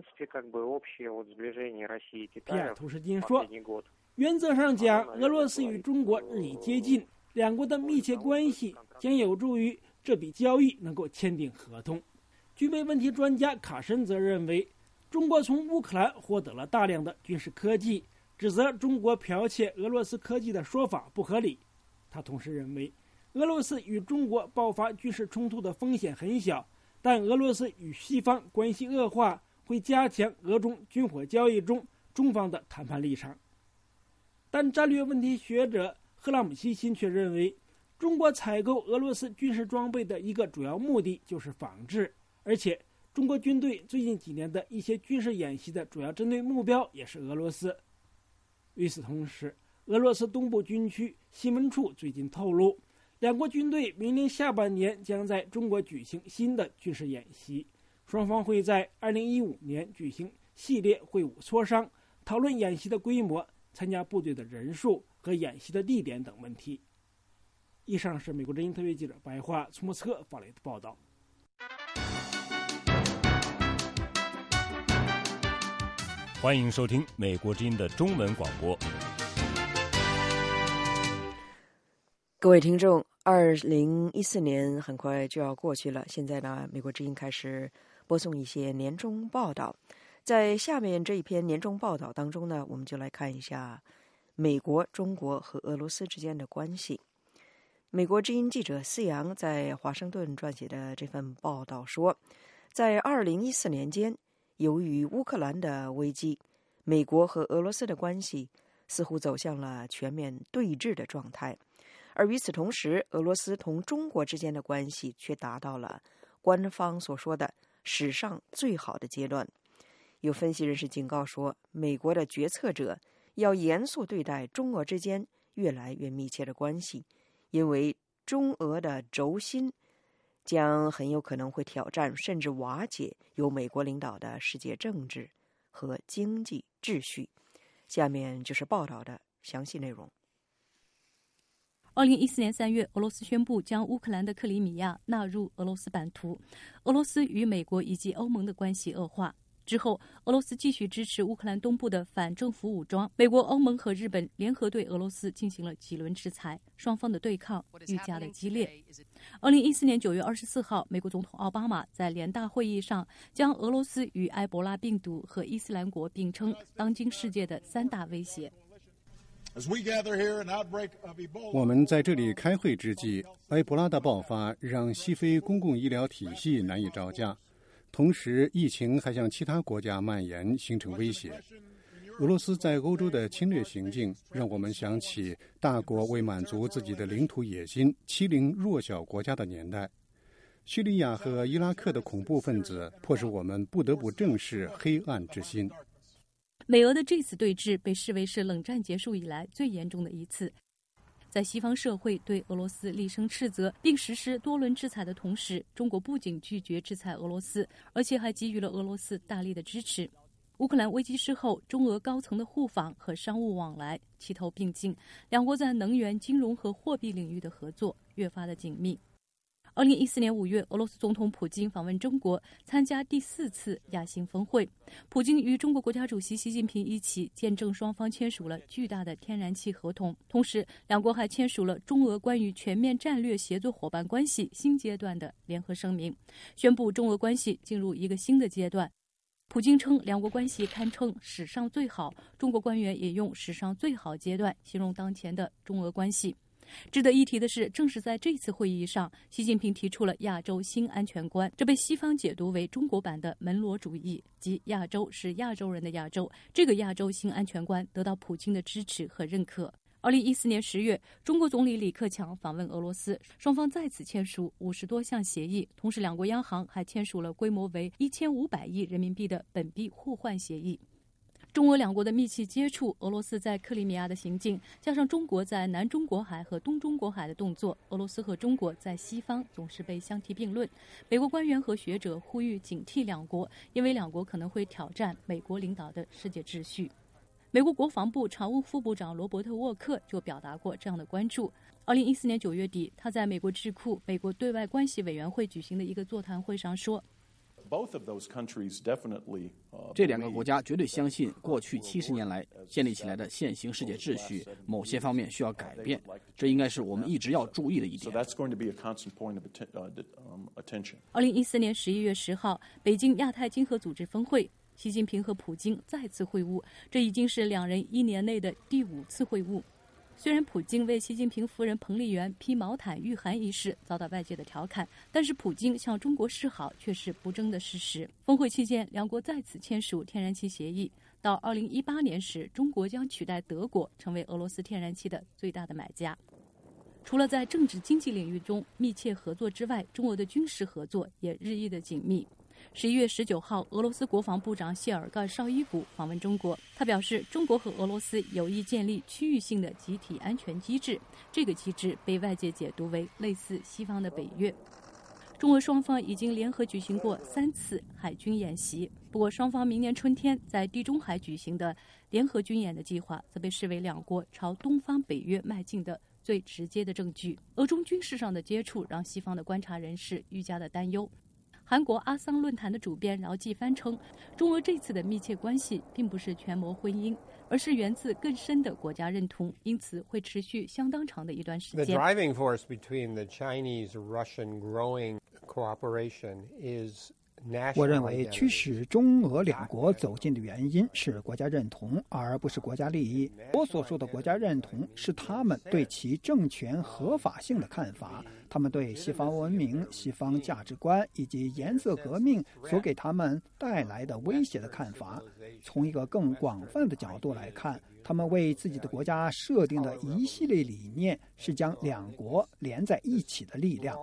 皮亚图什金说，原则上讲，俄罗斯与中国日益接近，两国的密切关系将有助于这笔交易能够签订合同。军备问题专家卡申则认为，中国从乌克兰获得了大量的军事科技，指责中国剽窃俄罗斯科技的说法不合理。他同时认为，俄罗斯与中国爆发军事冲突的风险很小，但俄罗斯与西方关系恶化会加强俄中军火交易中中方的谈判立场。但战略问题学者赫拉姆西辛却认为，中国采购俄罗斯军事装备的一个主要目的就是仿制，而且中国军队最近几年的一些军事演习的主要针对目标也是俄罗斯。与此同时，俄罗斯东部军区新闻处最近透露，两国军队明年下半年将在中国举行新的军事演习，双方会在二零一五年举行系列会晤磋商，讨论演习的规模、 参加部队的人数和演习的地点等问题。以上是美国之音特约记者白桦从莫斯科发来的报道。 欢迎收听美国之音的中文广播。 各位听众，二零一四年很快就要过去了，现在呢，美国之音开始播送一些年终报道。在下面这一篇年终报道当中呢，我们就来看一下美国、中国和俄罗斯之间的关系。美国之音记者思阳在华盛顿撰写的这份报道说，在二零一四年间，由于乌克兰的危机，美国和俄罗斯的关系似乎走向了全面对峙的状态。而与此同时，俄罗斯同中国之间的关系却达到了官方所说的史上最好的阶段。有分析人士警告说，美国的决策者要严肃对待中俄之间越来越密切的关系，因为中俄的轴心将很有可能会挑战甚至瓦解由美国领导的世界政治和经济秩序。下面就是报道的详细内容。 二零一四年三月，俄罗斯宣布将乌克兰的克里米亚纳入俄罗斯版图。俄罗斯与美国以及欧盟的关系恶化之后，俄罗斯继续支持乌克兰东部的反政府武装。美国、欧盟和日本联合对俄罗斯进行了几轮制裁，双方的对抗愈加的激烈。二零一四年九月二十四号，美国总统奥巴马在联大会议上将俄罗斯与埃博拉病毒和伊斯兰国并称当今世界的三大威胁。 我们在这里开会之际，埃博拉的爆发让西非公共医疗体系难以招架，同时疫情还向其他国家蔓延，形成威胁。俄罗斯在欧洲的侵略行径让我们想起大国为满足自己的领土野心欺凌弱小国家的年代。叙利亚和伊拉克的恐怖分子迫使我们不得不正视黑暗之心。 美俄的这次对峙被视为是冷战结束以来最严重的一次。在西方社会对俄罗斯厉声斥责并实施多轮制裁的同时，中国不仅拒绝制裁俄罗斯，而且还给予了俄罗斯大力的支持。乌克兰危机之后，中俄高层的互访和商务往来齐头并进，两国在能源、金融和货币领域的合作越发的紧密。二零一四年五月，俄罗斯总统普京访问中国，参加第四次亚新峰会。普京与中国国家主席习近平一起见证双方签署了巨大的天然气合同，同时两国还签署了中俄关于全面战略协作伙伴关系新阶段的联合声明，宣布中俄关系进入一个新的阶段。普京称两国关系堪称史上最好，中国官员也用史上最好阶段形容当前的中俄关系。值得一提的是，正是在这次会议上，习近平提出了亚洲新安全观，这被西方解读为中国版的门罗主义，即亚洲是亚洲人的亚洲。这个亚洲新安全观得到普京的支持和认可。二零一四年十月，中国总理李克强访问俄罗斯，双方再次签署五十多项协议，同时两国央行还签署了规模为一千五百亿人民币的本币互换协议。中俄两国的密切接触，俄罗斯在克里米亚的行径，加上中国在南中国海和东中国海的动作，俄罗斯和中国在西方总是被相提并论。美国官员和学者呼吁警惕两国，因为两国可能会挑战美国领导的世界秩序。美国国防部常务副部长罗伯特·沃克就表达过这样的关注。二零一四年九月底，他在美国智库美国对外关系委员会举行的一个座谈会上说， 这两个国家绝对相信，过去七十年来建立起来的现行世界秩序，某些方面需要改变，这应该是我们一直要注意的一点。 二零一四年十一月十号，北京亚太经合组织峰会，习近平和普京再次会晤，这已经是两人一年内的第五次会晤。虽然普京为习近平夫人彭丽媛披毛毯御寒一事遭到外界的调侃，但是普京向中国示好却是不争的事实。峰会期间，两国再次签署天然气协议，到二零一八年时，中国将取代德国成为俄罗斯天然气的最大的买家。除了在政治经济领域中密切合作之外，中俄的军事合作也日益的紧密。十一月十九号，俄罗斯国防部长谢尔盖·绍伊古访问中国。他表示，中国和俄罗斯有意建立区域性的集体安全机制，这个机制被外界解读为类似西方的北约。 中俄双方已经联合举行过三次海军演习。不过，双方明年春天在地中海举行的联合军演的计划，则被视为两国朝东方北约迈进的最直接的证据。俄中军事上的接触让西方的观察人士愈加的担忧。韩国阿桑论坛的主编饶继帆称，中俄这次的密切关系并不是权谋婚姻，而是源自更深的国家认同，因此会持续相当长的一段时间。 The driving force between the Chinese-Russian growing cooperation is national. 我认为驱使中俄两国走近的原因是国家认同，而不是国家利益。我所说的国家认同是他们对其政权合法性的看法，他们对西方文明、西方价值观以及颜色革命所给他们带来的威胁的看法。从一个更广泛的角度来看，他们为自己的国家设定的一系列理念是将两国连在一起的力量。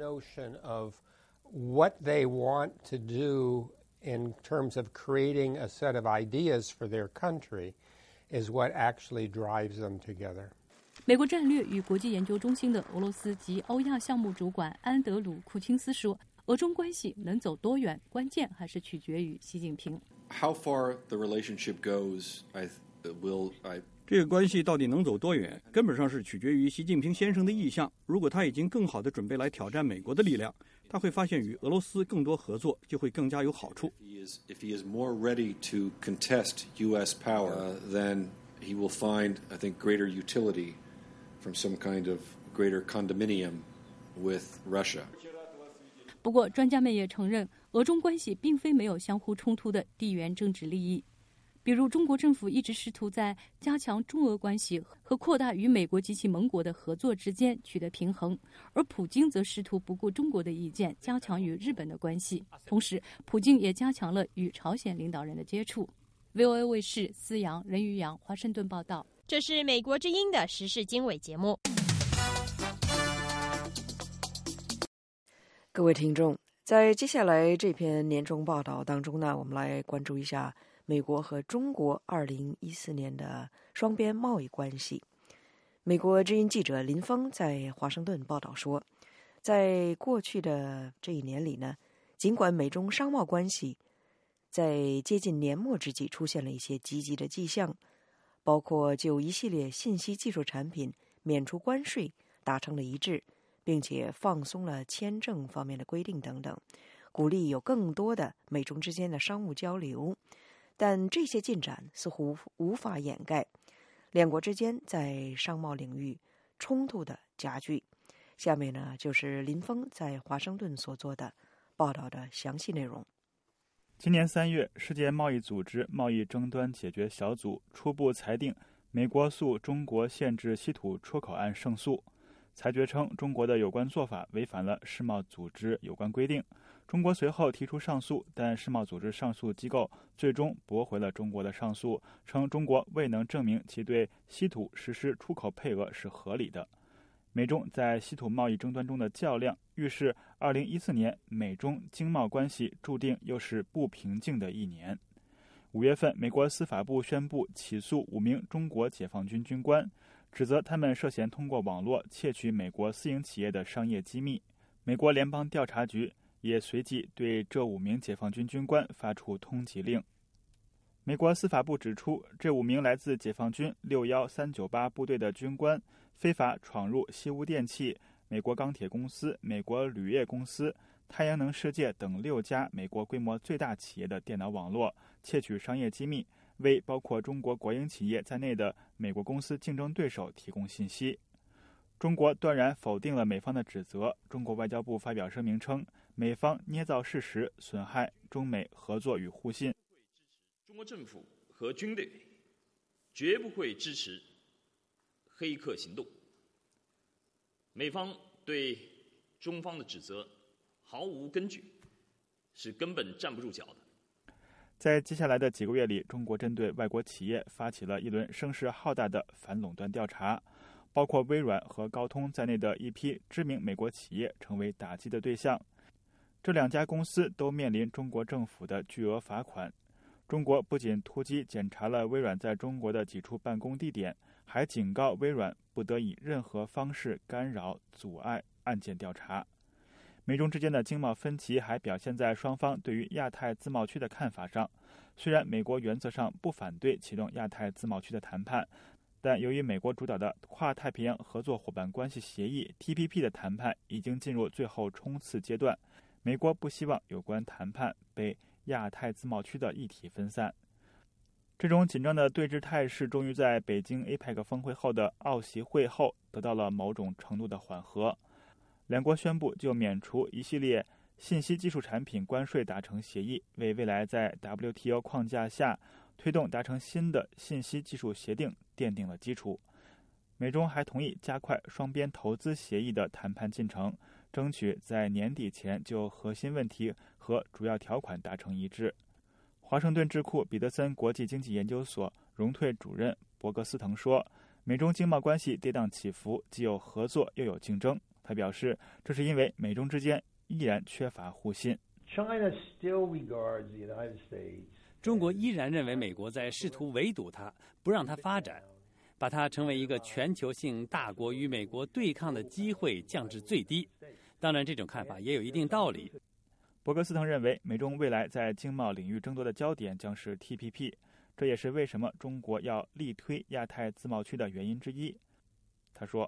What they want to do in terms of creating a set of ideas for their country is what actually drives them together. 美国战略与国际研究中心的俄罗斯及欧亚项目主管安德鲁库钦斯说，俄中关系能走多远，关键还是取决于习近平。 How far the relationship goes, I will I 这个关系到底能走多远，根本上是取决于习近平先生的意向。如果他已经更好地准备来挑战美国的力量，他会发现与俄罗斯更多合作就会更加有好处。 If he is more ready to contest U S power, uh, then he will find, I think, greater utility from some kind of greater condominium with Russia. 不过，专家们也承认，俄中关系并非没有相互冲突的地缘政治利益。比如，中国政府一直试图在加强中俄关系和扩大与美国及其盟国的合作之间取得平衡，而普京则试图不顾中国的意见，加强与日本的关系。同时，普京也加强了与朝鲜领导人的接触。V O A 卫视思阳、任于阳华盛顿报道。 这是美国之音的时事经纬节目。 各位听众，在接下来这篇年终报道当中呢，我们来关注一下美国和中国二零一四年的双边贸易关系。美国之音记者林峰在华盛顿报道说，在过去的这一年里呢，尽管美中商贸关系在接近年末之际出现了一些积极的迹象，包括就一系列信息技术产品免除关税达成了一致，并且放松了签证方面的规定等等，鼓励有更多的美中之间的商务交流。但这些进展似乎无法掩盖两国之间在商贸领域冲突的加剧。下面呢，就是林峰在华盛顿所做的报道的详细内容。 今年三月，世界贸易组织贸易争端解决小组初步裁定美国诉中国限制稀土出口案胜诉。裁决称，中国的有关做法违反了世贸组织有关规定。中国随后提出上诉，但世贸组织上诉机构最终驳回了中国的上诉，称中国未能证明其对稀土实施出口配额是合理的。美中在稀土贸易争端中的较量，预示二零一四年美中经贸关系注定又是不平静的一年。五月份，美国司法部宣布起诉五名中国解放军军官，指责他们涉嫌通过网络窃取美国私营企业的商业机密。美国联邦调查局也随即对这五名解放军军官发出通缉令。美国司法部指出，这五名来自解放军六一三九八部队的军官非法闯入西屋电器、美国钢铁公司、美国铝业公司、太阳能世界等六家美国规模最大企业的电脑网络，窃取商业机密，为包括中国国营企业在内的美国公司竞争对手提供信息。中国断然否定了美方的指责。中国外交部发表声明称，美方捏造事实，损害中美合作与互信。 中国政府和军队绝不会支持黑客行动。美方对中方的指责毫无根据，是根本站不住脚的。 在接下来的几个月里，中国针对外国企业发起了一轮声势浩大的反垄断调查，包括微软和高通在内的一批知名美国企业成为打击的对象。这两家公司都面临中国政府的巨额罚款。中国不仅突击检查了微软在中国的几处办公地点，还警告微软不得以任何方式干扰、阻碍案件调查。 美中之间的经贸分歧还表现在双方对于亚太自贸区的看法上。虽然美国原则上不反对启动亚太自贸区的谈判，但由于美国主导的跨太平洋合作伙伴关系协议 T P P 的谈判已经进入最后冲刺阶段，美国不希望有关谈判被亚太自贸区的议题分散。这种紧张的对峙态势终于在北京 A P E C 峰会后的澳协会后得到了某种程度的缓和。两国宣布就免除一系列信息技术产品关税达成协议，为未来在 W T O 框架下推动达成新的信息技术协定奠定了基础。美中还同意加快双边投资协议的谈判进程，争取在年底前就核心问题和主要条款达成一致。华盛顿智库彼得森国际经济研究所荣退主任伯格斯滕说，美中经贸关系跌宕起伏，既有合作又有竞争。他表示，这是因为美中之间依然缺乏互信。 中国依然认为美国在试图围堵它，不让它发展，把它成为一个全球性大国与美国对抗的机会降至最低。当然，这种看法也有一定道理。 伯格斯滕认为，美中未来在经贸领域争夺的焦点将是 T P P， 这也是为什么中国要力推亚太自贸区的原因之一。他说，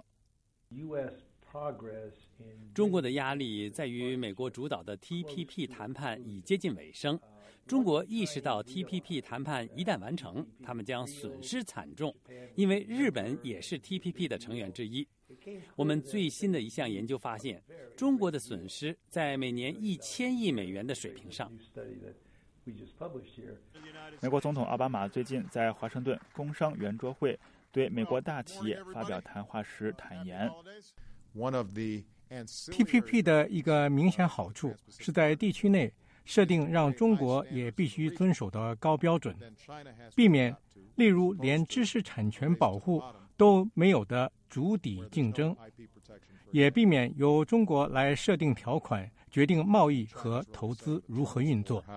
中国的压力在于美国主导的 T P P 谈判已接近尾声。中国意识到 T P P 谈判一旦完成，他们将损失惨重，因为日本也是 T P P 的成员之一。我们最新的一项研究发现，中国的损失在每年一千亿美元的水平上。 美国总统奥巴马最近在华盛顿工商圆桌会对美国大企业发表谈话时坦言， T P P 的一个明显好处是在地区内设定让中国也必须遵守的高标准，避免例如连知识产权保护都没有的逐底竞争，也避免由中国来设定条款，决定贸易和投资如何运作。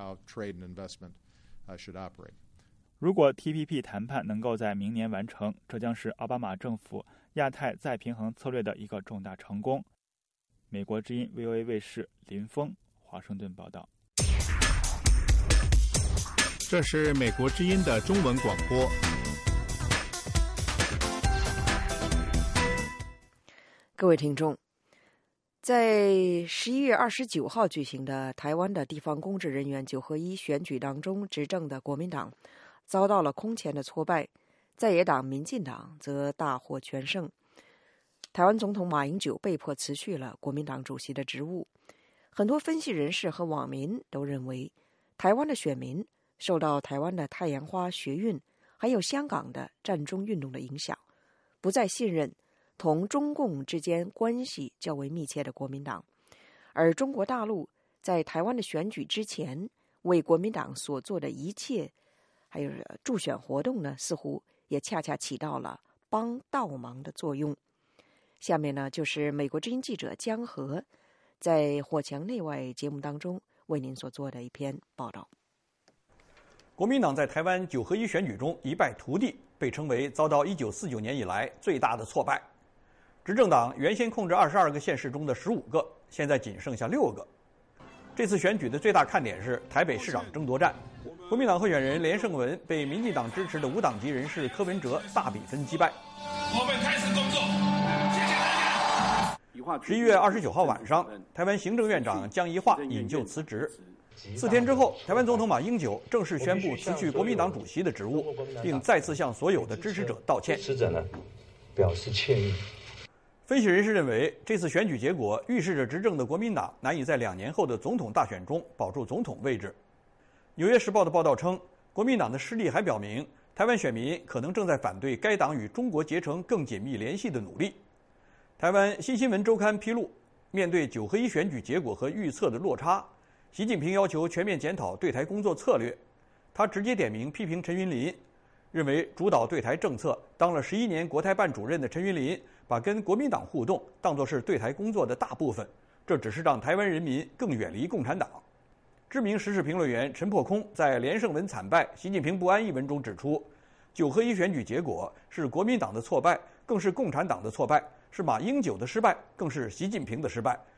如果 T P P 谈判能够在明年完成，这将是奥巴马政府亚太再平衡策略的一个重大成功。美国之音 V O A 卫视林峰华盛顿报道。 这是美国之音的中文广播。 各位听众，在十一月二十九号举行的台湾的地方公职人员九合一选举当中，执政的国民党遭到了空前的挫败，在野党民进党则大获全胜。台湾总统马英九被迫辞去了国民党主席的职务。很多分析人士和网民都认为，台湾的选民受到台湾的太阳花学运还有香港的战中运动的影响，不再信任同中共之间关系较为密切的国民党。而中国大陆在台湾的选举之前为国民党所做的一切还有助选活动呢，似乎也恰恰起到了帮倒忙的作用。下面呢，就是美国之音记者江河在火墙内外节目当中为您所做的一篇报道。 国民党在台湾九合一选举中一败涂地，被称为遭到一九四九年以来最大的挫败。执政党原先控制二十二个县市中的十五个，现在仅剩下六个。这次选举的最大看点是台北市长争夺战，国民党候选人连胜文被民进党支持的无党籍人士柯文哲大比分击败。 我们开始工作，谢谢大家。十一月二十九号晚上，台湾行政院长江宜樺引咎辞职。四天之后，台湾总统马英九正式宣布辞去国民党主席的职务，并再次向所有的支持者道歉。 支持者呢表示歉意。 分析人士认为，这次选举结果预示着执政的国民党难以在两年后的总统大选中保住总统位置。《纽约时报》的报道称，国民党的失利还表明，台湾选民可能正在反对该党与中国结成更紧密联系的努力。台湾新新闻周刊披露，面对九合一选举结果和预测的落差，习近平要求全面检讨对台工作策略。他直接点名批评陈云林，认为主导对台政策当了十一年国台办主任的陈云林，把跟国民党互动当作是对台工作的大部分，这只是让台湾人民更远离共产党。知名时事评论员陈破空在连胜文惨败、习近平不安一文中指出，九合一选举结果是国民党的挫败，更是共产党的挫败，是马英九的失败，更是习近平的失败，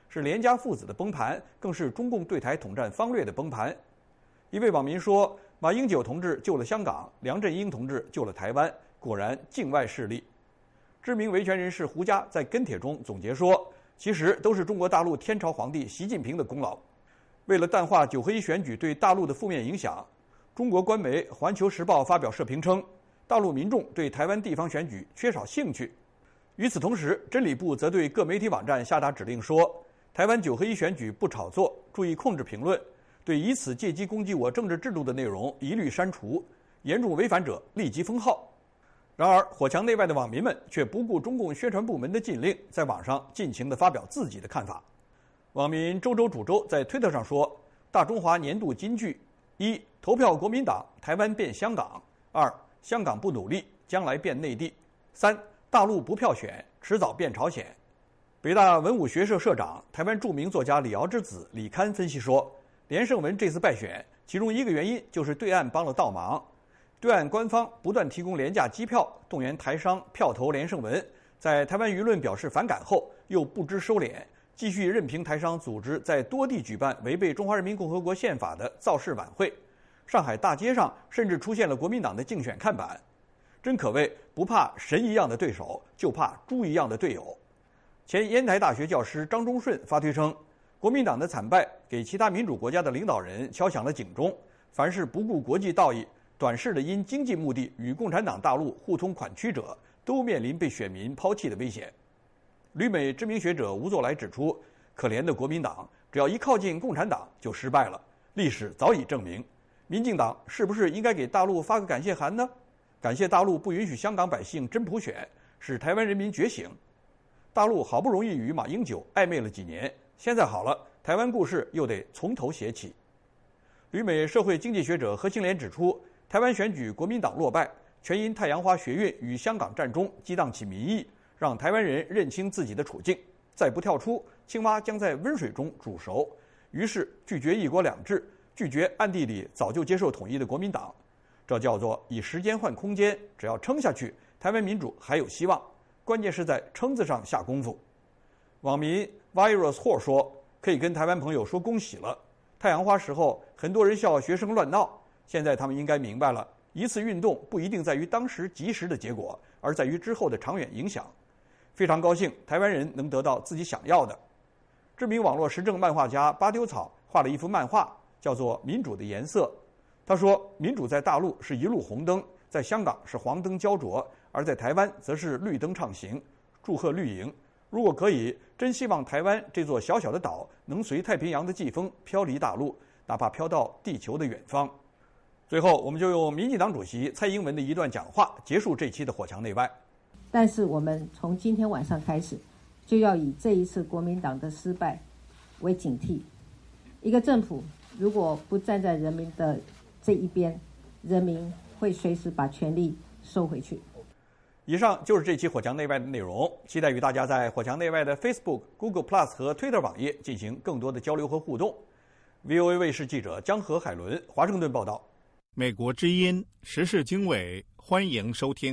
是连家父子的崩盘，更是中共对台统战方略的崩盘。一位网民说，马英九同志救了香港，梁振英同志救了台湾，果然境外势力。知名维权人士胡佳在跟帖中总结说，其实都是中国大陆天朝皇帝习近平的功劳。为了淡化九合一选举对大陆的负面影响，中国官媒《环球时报》发表社评称，大陆民众对台湾地方选举缺少兴趣。与此同时，真理部则对各媒体网站下达指令说，台湾九合一选举不炒作，注意控制评论，对以此借机攻击我政治制度的内容一律删除，严重违反者立即封号。然而，火墙内外的网民们却不顾中共宣传部门的禁令，在网上尽情地发表自己的看法。网民周周煮粥在推特上说，大中华年度金句：一、投票国民党，台湾变香港；二、香港不努力，将来变内地；三、大陆不票选，迟早变朝鲜。北大文武学社社长、台湾著名作家李敖之子李堪分析说，连胜文这次败选，其中一个原因就是对岸帮了倒忙。对岸官方不断提供廉价机票，动员台商票投连胜文，在台湾舆论表示反感后，又不知收敛，继续任凭台商组织在多地举办违背中华人民共和国宪法的造势晚会。上海大街上甚至出现了国民党的竞选看板，真可谓不怕神一样的对手，就怕猪一样的队友。前烟台大学教师张忠顺发推称，国民党的惨败给其他民主国家的领导人敲响了警钟，凡是不顾国际道义、短视的因经济目的与共产党大陆互通款曲者，都面临被选民抛弃的危险。旅美知名学者吴作来指出，可怜的国民党只要一靠近共产党就失败了，历史早已证明。民进党是不是应该给大陆发个感谢函呢？感谢大陆不允许香港百姓真普选，使台湾人民觉醒。大陆好不容易与马英九暧昧了几年，现在好了，台湾故事又得从头写起。旅美社会经济学者何清莲指出，台湾选举国民党落败，全因太阳花学运与香港战中激荡起民意，让台湾人认清自己的处境，再不跳出，青蛙将在温水中煮熟。于是拒绝一国两制，拒绝暗地里早就接受统一的国民党，这叫做以时间换空间。只要撑下去，台湾民主还有希望，关键是在撑字上下功夫。网民 Virus 霍说，可以跟台湾朋友说恭喜了。太阳花时候，很多人笑学生乱闹，现在他们应该明白了，一次运动不一定在于当时及时的结果，而在于之后的长远影响。非常高兴台湾人能得到自己想要的。知名网络时政漫画家巴丢草画了一幅漫画，叫做《民主的颜色》。他说，民主在大陆是一路红灯，在香港是黄灯焦灼，而在台湾则是绿灯畅行。祝贺绿营！如果可以，真希望台湾这座小小的岛能随太平洋的季风飘离大陆，哪怕飘到地球的远方。最后，我们就用民进党主席蔡英文的一段讲话结束这期的火墙内外。 但是我们从今天晚上开始，就要以这一次国民党的失败为警惕。一个政府如果不站在人民的这一边，人民会随时把权力收回去。 以上就是这期火墙内外的内容，期待与大家在火墙内外的 Facebook、Google Plus 和 Twitter 网页进行更多的交流和互动。V O A 卫视记者江河海伦华盛顿报道。 美国之音时事经纬，欢迎收听。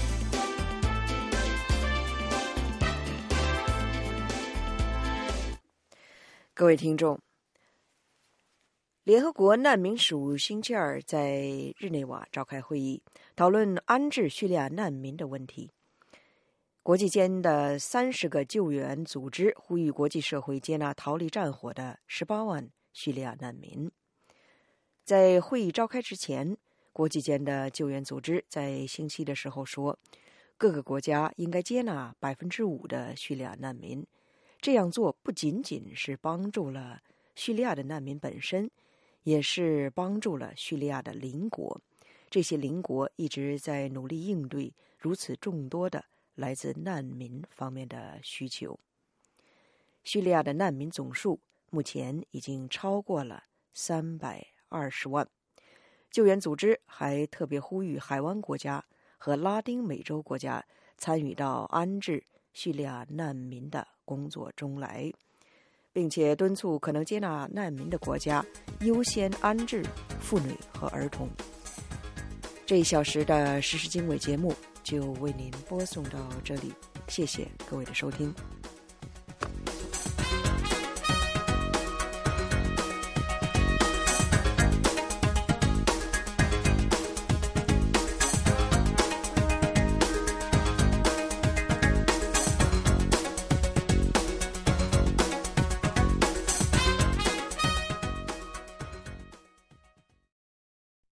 各位听众，联合国难民署星期二在日内瓦召开会议，讨论安置叙利亚难民的问题。国际间的三十个救援组织呼吁国际社会接纳逃离战火的十八万叙利亚难民。在会议召开之前，国际间的救援组织在星期的时候说，各个国家应该接纳百分之五的叙利亚难民。这样做不仅仅是帮助了叙利亚的难民本身，也是帮助了叙利亚的邻国。这些邻国一直在努力应对如此众多的来自难民方面的需求。叙利亚的难民总数目前已经超过了三百二十万。救援组织还特别呼吁海湾国家和拉丁美洲国家参与到安置叙利亚难民的工作中来，并且敦促可能接纳难民的国家优先安置妇女和儿童。这一小时的时事经纬节目就为您播送到这里，谢谢各位的收听。